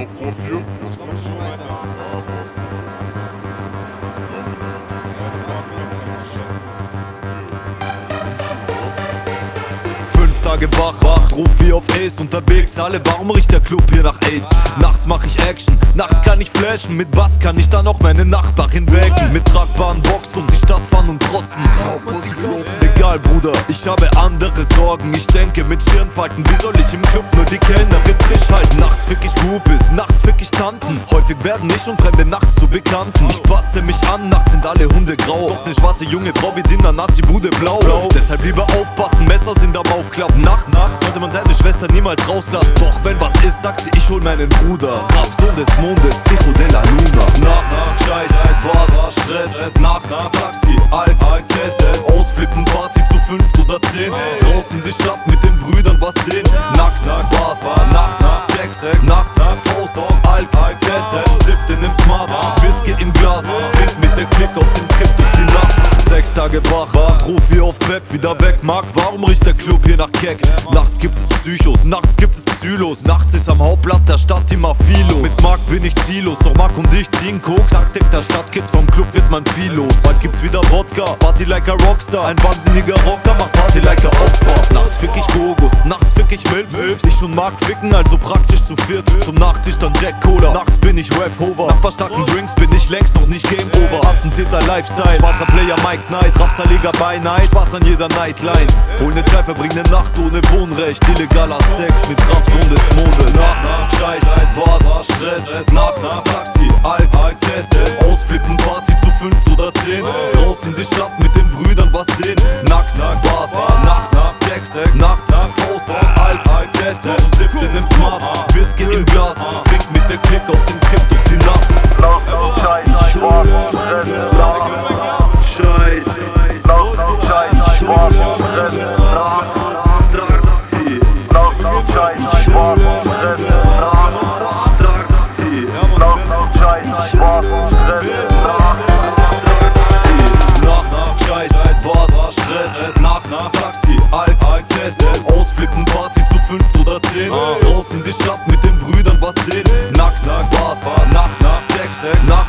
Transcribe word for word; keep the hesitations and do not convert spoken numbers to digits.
noch vor vier? Fünf Tage wach, wach, ruf wie auf Ace unterwegs. Alle, warum riecht der Club hier nach AIDS? Nachts mach ich Action, nachts kann ich flashen. Mit Bass kann ich dann auch meine Nachbarin wecken. Mit tragbaren Box durch die Stadt fahren und trotzen. Egal, Bruder, ich habe andere Sorgen. Ich denke mit Stirnfalten, wie soll ich im Club nur die Kellnerin frisch halten? Nachts fick ich Groupies, nachts fick ich Tanten. Häufig werden ich und Fremde nachts zu Bekannten. Ich passe mich an, nachts sind alle Hunde grau. Doch ne schwarze junge Frau wird in der Nazi-Bude blau. blau Deshalb lieber aufpassen, Messer sind am Aufklappen. Nachts, nachts sollte man seine Schwester niemals rauslassen. Doch wenn was ist, sagt sie, ich hol meinen Bruder. Raff, Sohn des Mondes, Hijo de la Luna. Nach, nach, Scheiß, Spaß, Stress, nach, nach, Taxi, Alk, Alk, Test, Ausflippen, Party zu fünft oder zehn. Raus in die Stadt mit den Brüdern was sehen. Nackt, Tag, Bars, Nacht, Tag, Sex, Sex, Nacht, Tag, Faust aus, Alk, Alk, Test, sippt in dem Smart, Whisky im Glas, trink mit der Klick auf den Trip durch die Nacht. Sechs Tage wach, wach, ruf wie auf Pep, wieder weg, Mark, warum riecht der Club hier nach Keck? Nachts gibt es Psychos, nachts gibt es Psylos. Nachts ist am Hauptplatz der Stadt immer viel los. Mit Mark bin ich ziellos, doch Mark und ich ziehen Koks. Taktik der Stadtkids, vom Club wird man viel los. Bald gibt's wieder Wodka, Party like a Rockstar. Ein wahnsinniger Rocker macht Party like a Opfer. Nachts fick ich Gogos, nachts fick ich Milfs. Ich und Mark ficken, also praktisch zu viert. Zum Nachtisch dann Jack Cola, nachts bin ich Rev Hover. Nach paar starken Drinks bin ich längst noch nicht Game Over. Attentäter Lifestyle, schwarzer Player Mike Knight, Rafsaliger by Night, Spaß an jeder Nightline. Hol ne Treffer, bring ne Nacht ohne Wohnrecht. Illegaler Sex mit Raff, Sohn des Mondes. Nach, nach, Scheiß, Spaß, Stress, nach, nach, Taxi, Alk, Alk, Test, Ausflippen, Party zu fünft oder zehn. Raus in die Stadt mit den Brüdern was sehen. Nackt, Tag, Bars, Nacht, Tag, Sex, Sex, Nacht, Tag, Faust aus, Alk, Alk, Test, sippt in dem Smart, Whisky im Glas, trink mit der Klick auf den Trip durch die Nacht. Nacht, Scheiß, Spaß, Stress, Nacht, Scheiß, Nacht, Scheiß, Spaß, Stress, Nacht, Taxi, Nacht, Scheiß, Spaß, Stress, Nacht, Taxi, Nacht, Scheiß, Spaß, Stress, Nacht, Nacht, Nacht, Scheiß, Spaß, Stress, Nacht, Nacht, Taxi, Alk, Alk, Test, Ausflippen, Party zu fünft oder zehn. Raus in die Stadt mit den Brüdern was sehen. Nackt, Tag, Bars, Nacht, Nacht, Sex, Sex, Nacht.